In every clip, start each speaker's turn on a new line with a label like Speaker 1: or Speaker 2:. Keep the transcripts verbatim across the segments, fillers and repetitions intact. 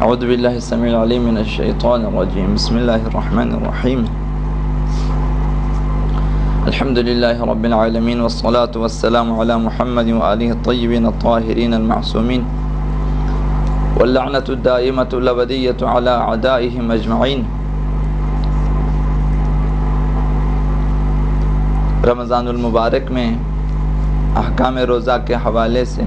Speaker 1: اعوذ باللہ السمیع العلیم من الشیطان الرجیم بسم اللہ الرحمن الرحیم الحمد للہ رب العالمین والصلاة والسلام علی محمد وآلہ الطیبین الطاہرین المعصومین واللعنۃ الدائمۃ الابدیۃ علی اعدائہم اجمعین۔ رمضان المبارک میں احکام روزہ کے حوالے سے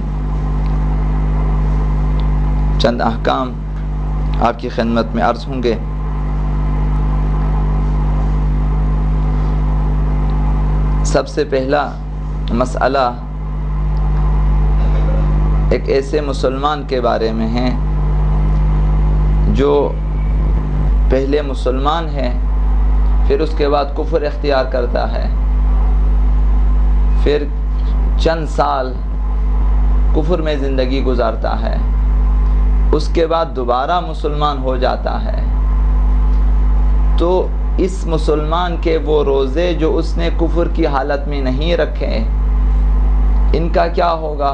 Speaker 1: چند احکام آپ کی خدمت میں عرض ہوں گے۔ سب سے پہلا مسئلہ ایک ایسے مسلمان کے بارے میں ہے جو پہلے مسلمان ہے، پھر اس کے بعد کفر اختیار کرتا ہے، پھر چند سال کفر میں زندگی گزارتا ہے، اس کے بعد دوبارہ مسلمان ہو جاتا ہے، تو اس مسلمان کے وہ روزے جو اس نے کفر کی حالت میں نہیں رکھے، ان کا کیا ہوگا؟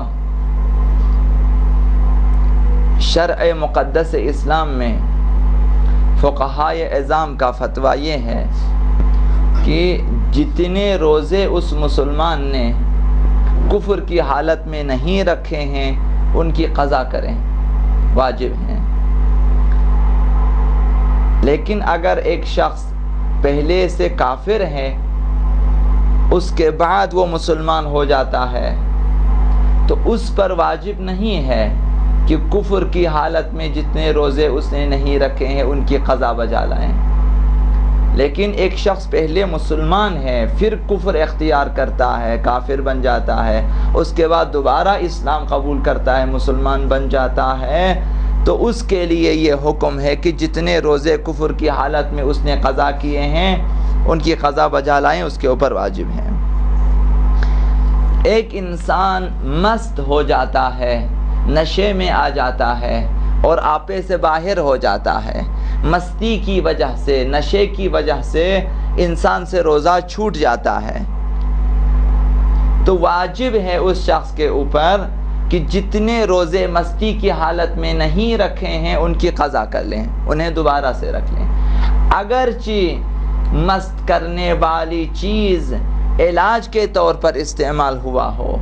Speaker 1: شرع مقدس اسلام میں فقہائے اعظام کا فتویٰ یہ ہے کہ جتنے روزے اس مسلمان نے کفر کی حالت میں نہیں رکھے ہیں ان کی قضا کریں، واجب ہیں۔ لیکن اگر ایک شخص پہلے سے کافر ہے، اس کے بعد وہ مسلمان ہو جاتا ہے، تو اس پر واجب نہیں ہے کہ کفر کی حالت میں جتنے روزے اس نے نہیں رکھے ہیں ان کی قضا بجا لائیں۔ لیکن ایک شخص پہلے مسلمان ہے، پھر کفر اختیار کرتا ہے، کافر بن جاتا ہے، اس کے بعد دوبارہ اسلام قبول کرتا ہے، مسلمان بن جاتا ہے، تو اس کے لیے یہ حکم ہے کہ جتنے روزے کفر کی حالت میں اس نے قضا کیے ہیں ان کی قضا بجا لائیں، اس کے اوپر واجب ہیں۔ ایک انسان مست ہو جاتا ہے، نشے میں آ جاتا ہے اور آپے سے باہر ہو جاتا ہے، مستی کی وجہ سے، نشے کی وجہ سے انسان سے روزہ چھوٹ جاتا ہے، تو واجب ہے اس شخص کے اوپر کہ جتنے روزے مستی کی حالت میں نہیں رکھے ہیں ان کی قضا کر لیں، انہیں دوبارہ سے رکھ لیں۔ اگرچہ مست کرنے والی چیز علاج کے طور پر استعمال ہوا ہو،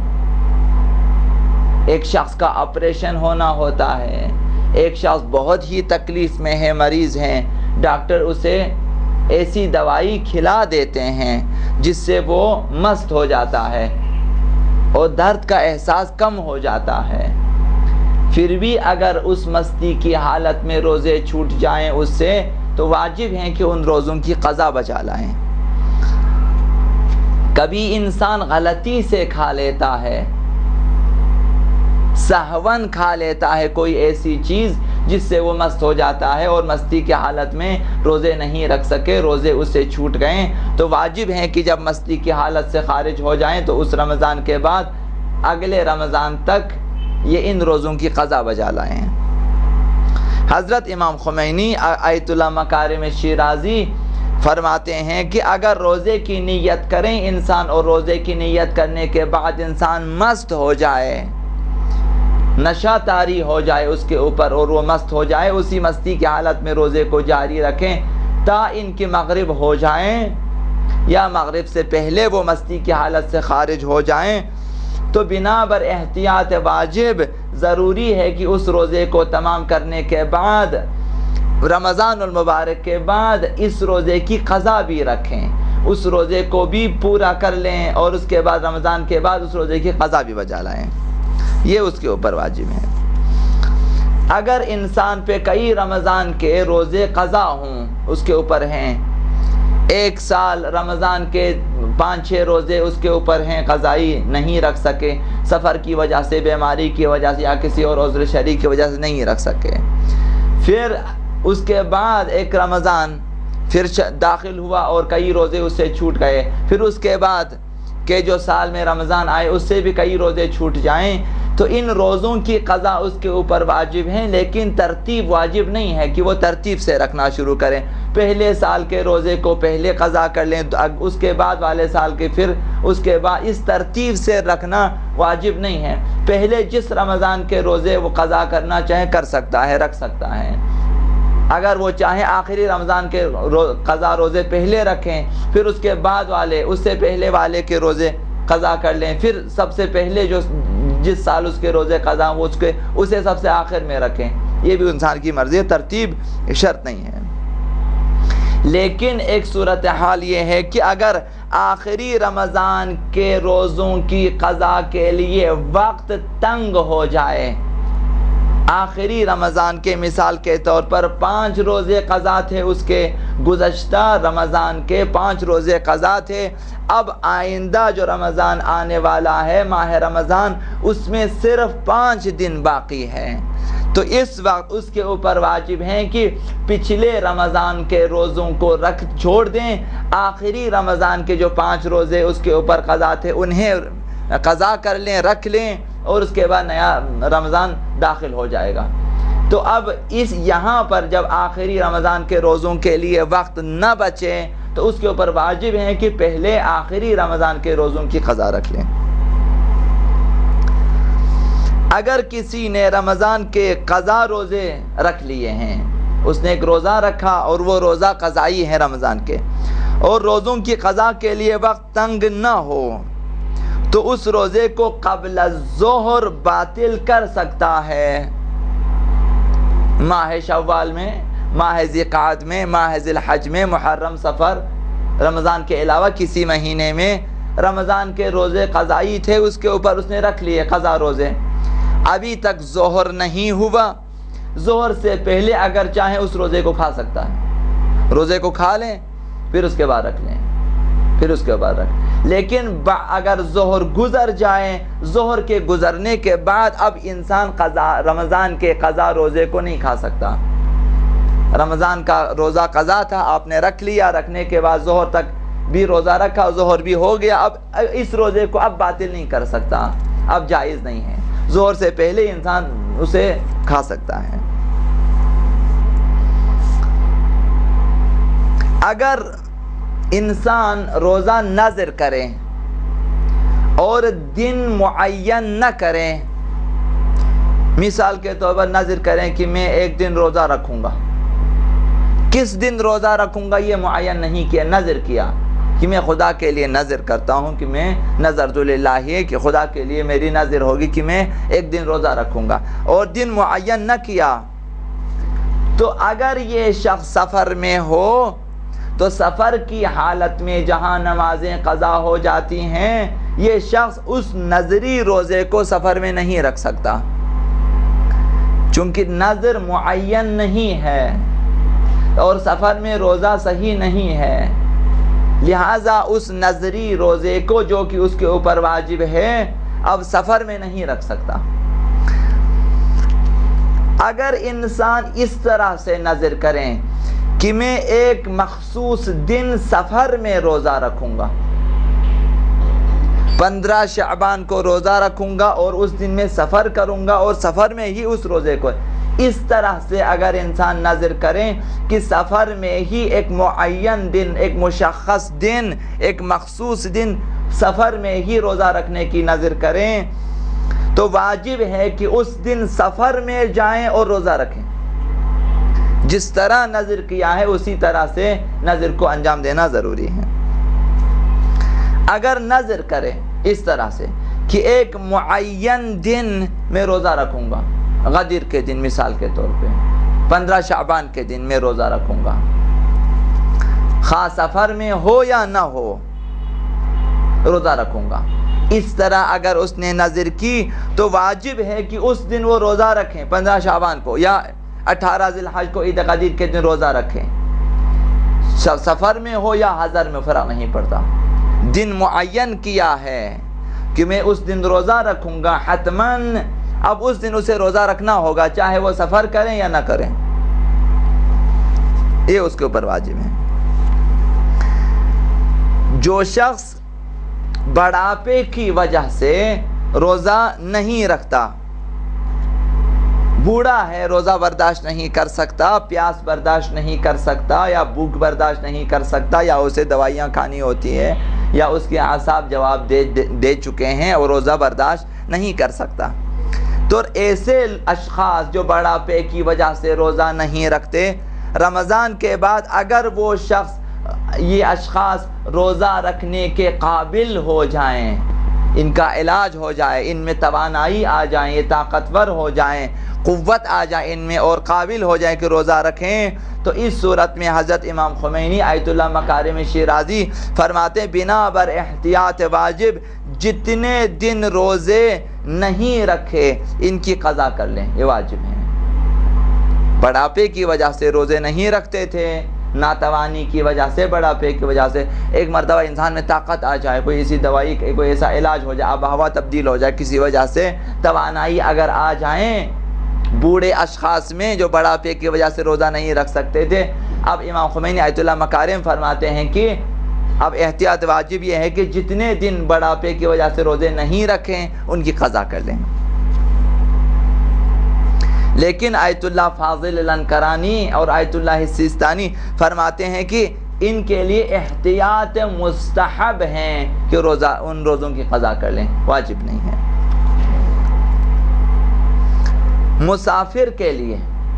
Speaker 1: ایک شخص کا آپریشن ہونا ہوتا ہے، ایک شخص بہت ہی تکلیف میں ہے، مریض ہیں، ڈاکٹر اسے ایسی دوائی کھلا دیتے ہیں جس سے وہ مست ہو جاتا ہے اور درد کا احساس کم ہو جاتا ہے، پھر بھی اگر اس مستی کی حالت میں روزے چھوٹ جائیں اس سے، تو واجب ہے کہ ان روزوں کی قضا بجا لائیں۔ کبھی انسان غلطی سے کھا لیتا ہے، سہون کھا لیتا ہے کوئی ایسی چیز جس سے وہ مست ہو جاتا ہے اور مستی کی حالت میں روزے نہیں رکھ سکے، روزے اس سے چھوٹ گئے، تو واجب ہے کہ جب مستی کی حالت سے خارج ہو جائیں تو اس رمضان کے بعد اگلے رمضان تک یہ ان روزوں کی قضا بجا لائیں۔ حضرت امام خمینی آیت اللہ مکارم شیرازی فرماتے ہیں کہ اگر روزے کی نیت کریں انسان اور روزے کی نیت کرنے کے بعد انسان مست ہو جائے، نشہ طاری ہو جائے اس کے اوپر اور وہ مست ہو جائے، اسی مستی کی حالت میں روزے کو جاری رکھیں تا ان کی مغرب ہو جائیں یا مغرب سے پہلے وہ مستی کی حالت سے خارج ہو جائیں، تو بنا بر احتیاط واجب ضروری ہے کہ اس روزے کو تمام کرنے کے بعد رمضان المبارک کے بعد اس روزے کی قضا بھی رکھیں، اس روزے کو بھی پورا کر لیں اور اس کے بعد رمضان کے بعد اس روزے کی قضا بھی بجا لائیں، یہ اس کے اوپر واجب ہے۔ اگر انسان پہ کئی رمضان کے روزے قضا ہوں، اس کے اوپر ہیں، ایک سال رمضان کے پانچ چھ روزے اس کے اوپر ہیں، قضائی نہیں رکھ سکے، سفر کی وجہ سے، بیماری کی وجہ سے یا کسی اور عذر شرعی کی وجہ سے نہیں رکھ سکے، پھر اس کے بعد ایک رمضان پھر داخل ہوا اور کئی روزے اس سے چھوٹ گئے، پھر اس کے بعد کہ جو سال میں رمضان آئے اس سے بھی کئی روزے چھوٹ جائیں، تو ان روزوں کی قضا اس کے اوپر واجب ہیں، لیکن ترتیب واجب نہیں ہے کہ وہ ترتیب سے رکھنا شروع کریں، پہلے سال کے روزے کو پہلے قضا کر لیں، اس کے بعد والے سال کے پھر اس کے بعد، اس ترتیب سے رکھنا واجب نہیں ہے۔ پہلے جس رمضان کے روزے وہ قضا کرنا چاہے کر سکتا ہے، رکھ سکتا ہے، اگر وہ چاہیں آخری رمضان کے قضا روزے پہلے رکھیں، پھر اس کے بعد والے اس سے پہلے والے کے روزے قضا کر لیں، پھر سب سے پہلے جو جس سال اس کے روزے قضا وہ اس کے اسے سب سے آخر میں رکھیں، یہ بھی انسان کی مرضی ہے، ترتیب شرط نہیں ہے۔ لیکن ایک صورتحال یہ ہے کہ اگر آخری رمضان کے روزوں کی قضا کے لیے وقت تنگ ہو جائے، آخری رمضان کے مثال کے طور پر پانچ روزے قضا تھے، اس کے گزشتہ رمضان کے پانچ روزے قضا تھے، اب آئندہ جو رمضان آنے والا ہے ماہ رمضان، اس میں صرف پانچ دن باقی ہے، تو اس وقت اس کے اوپر واجب ہے کہ پچھلے رمضان کے روزوں کو رکھ چھوڑ دیں، آخری رمضان کے جو پانچ روزے اس کے اوپر قضا تھے انہیں قضا کر لیں، رکھ لیں، اور اس کے بعد نیا رمضان داخل ہو جائے گا۔ تو اب اس یہاں پر جب آخری رمضان کے روزوں کے لیے وقت نہ بچے تو اس کے اوپر واجب ہے کہ پہلے آخری رمضان کے روزوں کی قضا رکھ لیں۔ اگر کسی نے رمضان کے قضا روزے رکھ لیے ہیں، اس نے ایک روزہ رکھا اور وہ روزہ قضائی ہے رمضان کے، اور روزوں کی قضا کے لیے وقت تنگ نہ ہو تو اس روزے کو قبل الظہر باطل کر سکتا ہے۔ ماہ شوال میں، ماہ ذیقعد میں، ماہ ذی الحج میں، محرم، سفر، رمضان کے علاوہ کسی مہینے میں رمضان کے روزے قضائی تھے، اس کے اوپر اس نے رکھ لیے قضا روزے، ابھی تک ظہر نہیں ہوا، ظہر سے پہلے اگر چاہیں اس روزے کو کھا سکتا ہے، روزے کو کھا لیں پھر اس کے بعد رکھ لیں، پھر اس کے بعد رکھ لیکن اگر ظہر گزر جائیں، ظہر کے گزرنے کے بعد اب انسان قضا رمضان کے قضا روزے کو نہیں کھا سکتا۔ رمضان کا روزہ قضا تھا، آپ نے رکھ لیا، رکھنے کے بعد ظہر تک بھی روزہ رکھا، ظہر بھی ہو گیا، اب اس روزے کو اب باطل نہیں کر سکتا، اب جائز نہیں ہے، ظہر سے پہلے انسان اسے کھا سکتا ہے۔ اگر انسان روزہ نذر کرے اور دن معین نہ کرے، مثال کے طور پر نذر کریں کہ میں ایک دن روزہ رکھوں گا، کس دن روزہ رکھوں گا یہ معین نہیں کیا، نذر کیا کہ میں خدا کے لیے نذر کرتا ہوں، کہ میں نذرت للہ ہے کہ خدا کے لیے میری نذر ہوگی کہ میں ایک دن روزہ رکھوں گا، اور دن معین نہ کیا، تو اگر یہ شخص سفر میں ہو تو سفر کی حالت میں جہاں نمازیں قضا ہو جاتی ہیں، یہ شخص اس نذری روزے کو سفر میں نہیں رکھ سکتا، چونکہ نذر معین نہیں ہے اور سفر میں روزہ صحیح نہیں ہے، لہذا اس نذری روزے کو جو کہ اس کے اوپر واجب ہے اب سفر میں نہیں رکھ سکتا۔ اگر انسان اس طرح سے نذر کریں کہ میں ایک مخصوص دن سفر میں روزہ رکھوں گا، پندرہ شعبان کو روزہ رکھوں گا اور اس دن میں سفر کروں گا اور سفر میں ہی اس روزے کو، اس طرح سے اگر انسان نذر کریں کہ سفر میں ہی ایک معین دن، ایک مشخص دن، ایک مخصوص دن سفر میں ہی روزہ رکھنے کی نذر کریں، تو واجب ہے کہ اس دن سفر میں جائیں اور روزہ رکھیں، جس طرح نذر کیا ہے اسی طرح سے نذر کو انجام دینا ضروری ہے۔ اگر نذر کرے اس طرح سے کہ ایک معین دن میں روزہ رکھوں گا، غدیر کے دن مثال کے طور پہ، پندرہ شعبان کے دن میں روزہ رکھوں گا، خواہ سفر میں ہو یا نہ ہو روزہ رکھوں گا، اس طرح اگر اس نے نذر کی تو واجب ہے کہ اس دن وہ روزہ رکھیں، پندرہ شعبان کو یا اٹھارہ ذی الحج کو عید غدیر کے دن روزہ رکھیں، سفر میں ہو یا حضر میں فرق نہیں پڑتا، دن معین کیا ہے کہ میں اس دن روزہ رکھوں گا حتماً، اب اس دن اسے روزہ رکھنا ہوگا چاہے وہ سفر کریں یا نہ کریں، یہ اس کے اوپر واجب ہے۔ جو شخص بڑھاپے کی وجہ سے روزہ نہیں رکھتا، بوڑھا ہے، روزہ برداشت نہیں کر سکتا، پیاس برداشت نہیں کر سکتا، یا بھوک برداشت نہیں کر سکتا، یا اسے دوائیاں کھانی ہوتی ہے، یا اس کے اعصاب جواب دے دے چکے ہیں اور روزہ برداشت نہیں کر سکتا، تو ایسے اشخاص جو بڑھاپے کی وجہ سے روزہ نہیں رکھتے، رمضان کے بعد اگر وہ شخص یہ اشخاص روزہ رکھنے کے قابل ہو جائیں، ان کا علاج ہو جائے، ان میں توانائی آ جائیں، یہ طاقتور ہو جائیں، قوت آ جائے ان میں اور قابل ہو جائیں کہ روزہ رکھیں، تو اس صورت میں حضرت امام خمینی آیت اللہ مکارم شیرازی فرماتے ہیں بنا بر احتیاط واجب جتنے دن روزے نہیں رکھے ان کی قضا کر لیں، یہ واجب ہے۔ بڑھاپے کی وجہ سے روزے نہیں رکھتے تھے، ناتوانی کی وجہ سے، بڑھاپے کی وجہ سے، ایک مرتبہ انسان میں طاقت آ جائے، کوئی ایسی دوائی، کوئی ایسا علاج ہو جائے، آب و ہوا تبدیل ہو جائے، کسی وجہ سے توانائی اگر آ جائیں بوڑھے اشخاص میں جو بڑھاپے کی وجہ سے روزہ نہیں رکھ سکتے تھے، اب امام خمینی آیت اللہ مکارم فرماتے ہیں کہ اب احتیاط واجب یہ ہے کہ جتنے دن بڑھاپے کی وجہ سے روزے نہیں رکھیں ان کی قضا کر لیں۔ لیکن آیت اللہ فاضل الانکرانی اور آیت اللہ سیستانی فرماتے ہیں کہ ان کے لیے احتیاط مستحب ہیں کہ روزہ ان روزوں کی قضا کر لیں، واجب نہیں ہے۔ مسافر کے لیے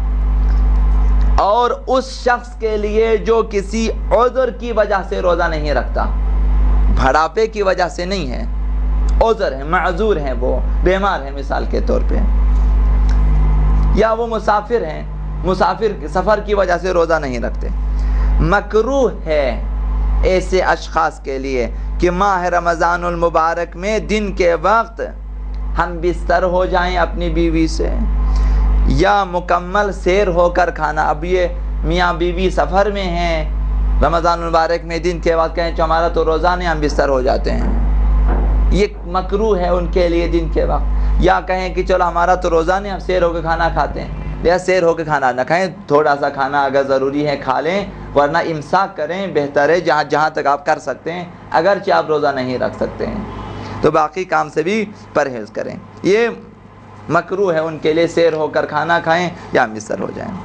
Speaker 1: اور اس شخص کے لیے جو کسی عذر کی وجہ سے روزہ نہیں رکھتا، بڑھاپے کی وجہ سے نہیں ہے، عذر ہے، معذور ہیں، وہ بیمار ہیں مثال کے طور پہ، یا وہ مسافر ہیں، مسافر سفر کی وجہ سے روزہ نہیں رکھتے، مکروہ ہے ایسے اشخاص کے لیے کہ ماہ رمضان المبارک میں دن کے وقت ہم بستر ہو جائیں اپنی بیوی سے، یا مکمل سیر ہو کر کھانا۔ اب یہ میاں بیوی سفر میں ہیں، رمضان المبارک میں دن کے وقت کہیں ہمارا تو روزہ نہیں، ہم بستر ہو جاتے ہیں، یہ مکروہ ہے ان کے لیے دن کے وقت۔ یا کہیں کہ چلو ہمارا تو روزہ نہیں، ہم سیر ہو کے کھانا کھاتے ہیں، یا سیر ہو کے کھانا نہ کھائیں، تھوڑا سا کھانا اگر ضروری ہے کھا لیں، ورنہ امساک کریں، بہتر ہے جہاں جہاں تک آپ کر سکتے ہیں، اگرچہ آپ روزہ نہیں رکھ سکتے ہیں تو باقی کام سے بھی پرہیز کریں۔ یہ مکروہ ہے ان کے لیے، سیر ہو کر کھانا کھائیں یا بستر ہو جائیں۔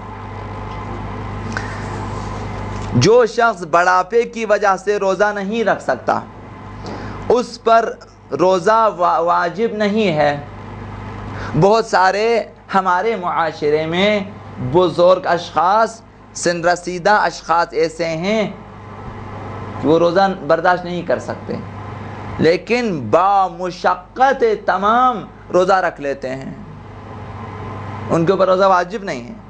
Speaker 1: جو شخص بڑھاپے کی وجہ سے روزہ نہیں رکھ سکتا اس پر روزہ واجب نہیں ہے۔ بہت سارے ہمارے معاشرے میں بزرگ اشخاص، سن رسیدہ اشخاص ایسے ہیں کہ وہ روزہ برداشت نہیں کر سکتے، لیکن بامشقت تمام روزہ رکھ لیتے ہیں، ان کے اوپر روزہ واجب نہیں ہے۔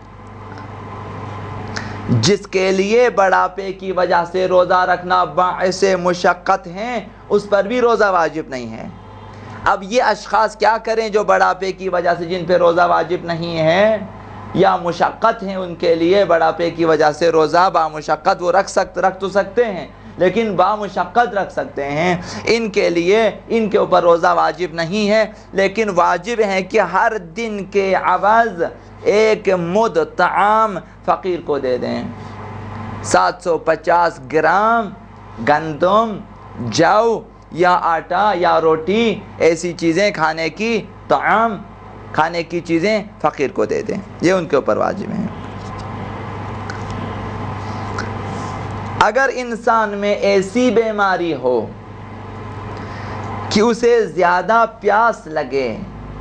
Speaker 1: جس کے لیے بڑھاپے کی وجہ سے روزہ رکھنا باعث مشقت ہے اس پر بھی روزہ واجب نہیں ہے۔ اب یہ اشخاص کیا کریں جو بڑھاپے کی وجہ سے، جن پہ روزہ واجب نہیں ہے یا مشقت ہیں ان کے لیے، بڑھاپے کی وجہ سے روزہ بامشقت وہ رکھ سکتے رکھ تو سکتے ہیں لیکن بامشقت رکھ سکتے ہیں، ان کے لیے ان کے اوپر روزہ واجب نہیں ہے، لیکن واجب ہے کہ ہر دن کے عوض ایک مد طعام فقیر کو دے دیں۔ سات سو پچاس گرام گندم، جو یا آٹا یا روٹی، ایسی چیزیں کھانے کی، طعام کھانے کی چیزیں فقیر کو دے دیں، یہ ان کے اوپر واجب ہیں۔ اگر انسان میں ایسی بیماری ہو کہ اسے زیادہ پیاس لگے،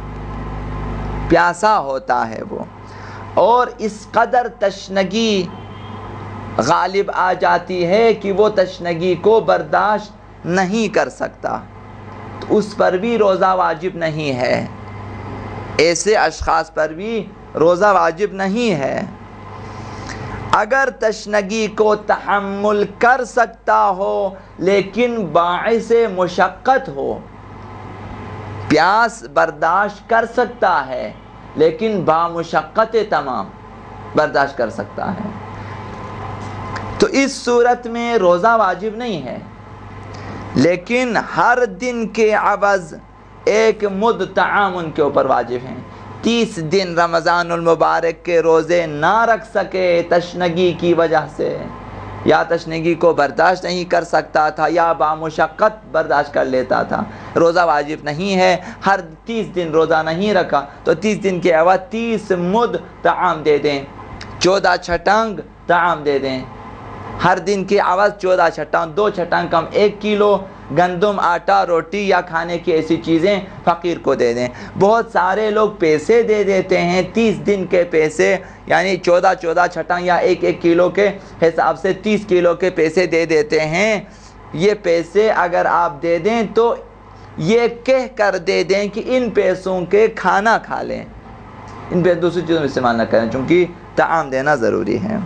Speaker 1: پیاسا ہوتا ہے وہ، اور اس قدر تشنگی غالب آ جاتی ہے کہ وہ تشنگی کو برداشت نہیں کر سکتا، تو اس پر بھی روزہ واجب نہیں ہے، ایسے اشخاص پر بھی روزہ واجب نہیں ہے۔ اگر تشنگی کو تحمل کر سکتا ہو لیکن باعث مشقت ہو، پیاس برداشت کر سکتا ہے لیکن بامشقت تمام برداشت کر سکتا ہے، تو اس صورت میں روزہ واجب نہیں ہے، لیکن ہر دن کے عوض ایک مد طعام ان کے اوپر واجب ہیں۔ تیس دن رمضان المبارک کے روزے نہ رکھ سکے تشنگی کی وجہ سے، یا تشنگی کو برداشت نہیں کر سکتا تھا یا بامشقت برداشت کر لیتا تھا، روزہ واجب نہیں ہے۔ ہر تیس دن روزہ نہیں رکھا تو تیس دن کے عوض تیس مد طعام دے دیں، چودہ چھٹنگ طعام دے دیں، ہر دن کی عوض چودہ چھٹان، دو چھٹان کم ایک کلو گندم، آٹا، روٹی یا کھانے کی ایسی چیزیں فقیر کو دے دیں۔ بہت سارے لوگ پیسے دے دیتے ہیں، تیس دن کے پیسے، یعنی چودہ چودہ چھٹان یا ایک ایک کلو کے حساب سے تیس کلو کے پیسے دے دیتے ہیں۔ یہ پیسے اگر آپ دے دیں تو یہ کہہ کر دے دیں کہ ان پیسوں کے کھانا کھا لیں، ان پہ دوسری چیزوں میں استعمال نہ کریں، چونکہ طعام دینا ضروری ہے۔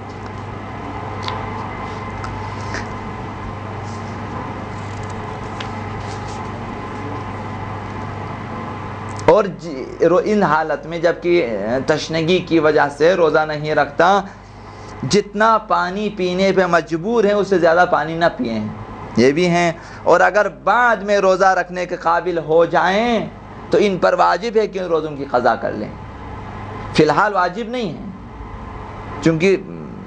Speaker 1: اور ان حالت میں جبکہ تشنگی کی وجہ سے روزہ نہیں رکھتا، جتنا پانی پینے پہ مجبور ہیں اس سے زیادہ پانی نہ پئیں، یہ بھی ہیں۔ اور اگر بعد میں روزہ رکھنے کے قابل ہو جائیں تو ان پر واجب ہے کہ ان روزوں کی قضا کر لیں۔ فی الحال واجب نہیں ہے، چونکہ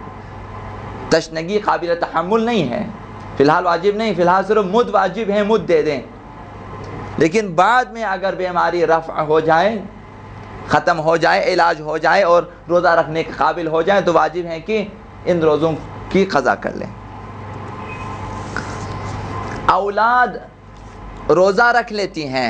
Speaker 1: تشنگی قابل تحمل نہیں ہے، فی الحال واجب نہیں، فی الحال صرف مد واجب ہے، مد دے دیں۔ لیکن بعد میں اگر بیماری رفع ہو جائے، ختم ہو جائے، علاج ہو جائے اور روزہ رکھنے کے قابل ہو جائے تو واجب ہے کہ ان روزوں کی قضا کر لیں۔ اولاد روزہ رکھ لیتی ہیں،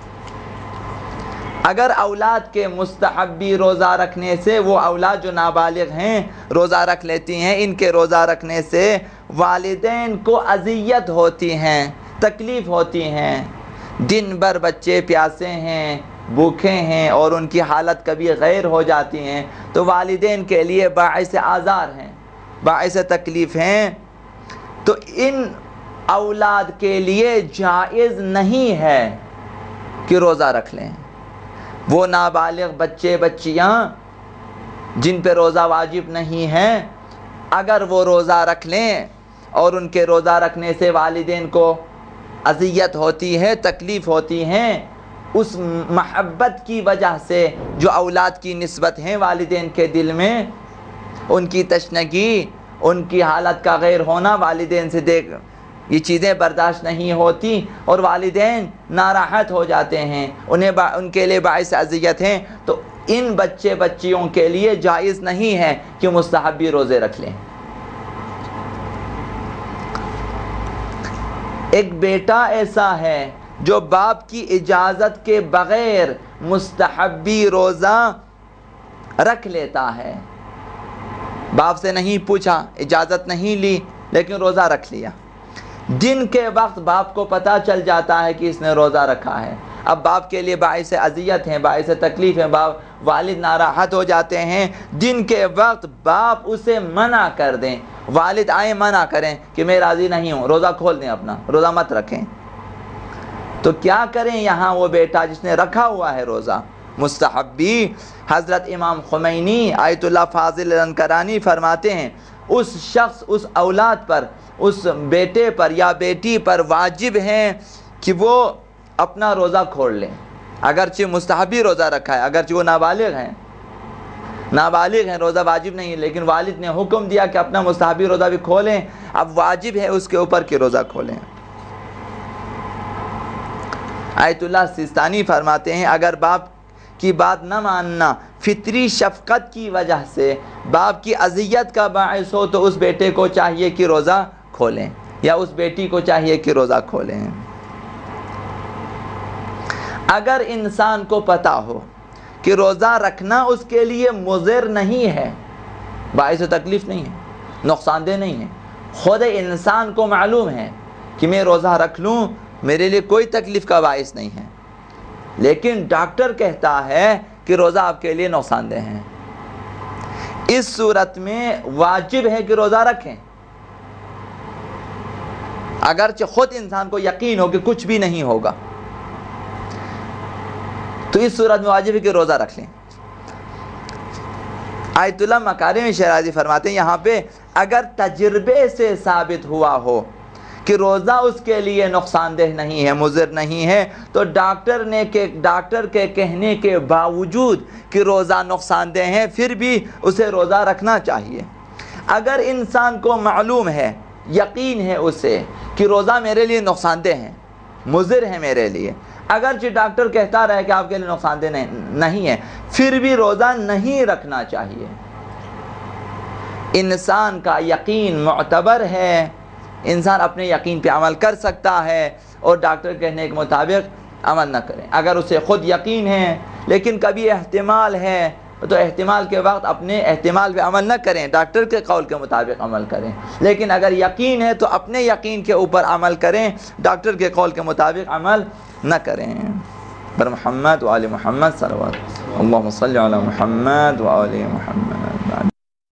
Speaker 1: اگر اولاد کے مستحبی روزہ رکھنے سے، وہ اولاد جو نابالغ ہیں روزہ رکھ لیتی ہیں، ان کے روزہ رکھنے سے والدین کو اذیت ہوتی ہیں، تکلیف ہوتی ہیں، دن بھر بچے پیاسے ہیں، بھوکے ہیں اور ان کی حالت کبھی غیر ہو جاتی ہیں تو والدین کے لیے باعث آزار ہیں، باعث تکلیف ہیں، تو ان اولاد کے لیے جائز نہیں ہے کہ روزہ رکھ لیں۔ وہ نابالغ بچے بچیاں جن پہ روزہ واجب نہیں ہے، اگر وہ روزہ رکھ لیں اور ان کے روزہ رکھنے سے والدین کو اذیت ہوتی ہے، تکلیف ہوتی ہیں، اس محبت کی وجہ سے جو اولاد کی نسبت ہیں والدین کے دل میں، ان کی تشنگی، ان کی حالت کا غیر ہونا والدین سے دیکھ یہ چیزیں برداشت نہیں ہوتی اور والدین ناراحت ہو جاتے ہیں، انہیں با ان کے لیے باعث اذیت ہیں، تو ان بچے بچیوں کے لیے جائز نہیں ہے کہ مستحبی روزے رکھ لیں۔ ایک بیٹا ایسا ہے جو باپ کی اجازت کے بغیر مستحبی روزہ رکھ لیتا ہے، باپ سے نہیں پوچھا، اجازت نہیں لی، لیکن روزہ رکھ لیا۔ دن کے وقت باپ کو پتہ چل جاتا ہے کہ اس نے روزہ رکھا ہے، اب باپ کے لیے باعث اذیت ہے، باعث تکلیف ہے، باپ والد ناراحت ہو جاتے ہیں، دن کے وقت باپ اسے منع کر دیں، والد آئیں منع کریں کہ میں راضی نہیں ہوں، روزہ کھول دیں، اپنا روزہ مت رکھیں، تو کیا کریں یہاں وہ بیٹا جس نے رکھا ہوا ہے روزہ مستحبی؟ حضرت امام خمینی آیت اللہ فاضل الانکرانی فرماتے ہیں اس شخص، اس اولاد پر، اس بیٹے پر یا بیٹی پر واجب ہے کہ وہ اپنا روزہ کھول لیں، اگرچہ مستحبی روزہ رکھا ہے، اگرچہ وہ نابالغ ہیں، نابالغ ہیں، روزہ واجب نہیں ہے، لیکن والد نے حکم دیا کہ اپنا مستحبی روزہ بھی کھولیں، اب واجب ہے اس کے اوپر کہ روزہ کھولیں۔ آیت اللہ سیستانی فرماتے ہیں اگر باپ کی بات نہ ماننا فطری شفقت کی وجہ سے باپ کی اذیت کا باعث ہو تو اس بیٹے کو چاہیے کہ روزہ کھولیں، یا اس بیٹی کو چاہیے کہ روزہ کھولیں۔ اگر انسان کو پتہ ہو کہ روزہ رکھنا اس کے لیے مضر نہیں ہے، باعث تکلیف نہیں ہے، نقصان دہ نہیں ہے، خود انسان کو معلوم ہے کہ میں روزہ رکھ لوں میرے لیے کوئی تکلیف کا باعث نہیں ہے، لیکن ڈاکٹر کہتا ہے کہ روزہ آپ کے لیے نقصان دہ ہے، اس صورت میں واجب ہے کہ روزہ رکھیں، اگرچہ خود انسان کو یقین ہو کہ کچھ بھی نہیں ہوگا، تو اس صورت میں واجب ہے کہ روزہ رکھ لیں۔ آیت اللہ مکارم شیرازی فرماتے ہیں یہاں پہ اگر تجربے سے ثابت ہوا ہو کہ روزہ اس کے لیے نقصان دہ نہیں ہے، مضر نہیں ہے، تو ڈاکٹر نے کہ ڈاکٹر کے کہنے کے باوجود کہ روزہ نقصان دہ ہے پھر بھی اسے روزہ رکھنا چاہیے۔ اگر انسان کو معلوم ہے، یقین ہے اسے کہ روزہ میرے لیے نقصان دہ ہے، مضر ہے میرے لیے، اگرچہ ڈاکٹر کہتا رہے کہ آپ کے لیے نقصان دہ نہیں ہے، پھر بھی روزہ نہیں رکھنا چاہیے۔ انسان کا یقین معتبر ہے، انسان اپنے یقین پہ عمل کر سکتا ہے اور ڈاکٹر کہنے کے مطابق عمل نہ کریں۔ اگر اسے خود یقین ہے لیکن کبھی احتمال ہے تو احتمال کے وقت اپنے احتمال پہ عمل نہ کریں، ڈاکٹر کے قول کے مطابق عمل کریں۔ لیکن اگر یقین ہے تو اپنے یقین کے اوپر عمل کریں، ڈاکٹر کے قول کے مطابق عمل نہ کریں۔ پر محمد و آل محمد صلوات اللہم صلی علی محمد و آل محمد۔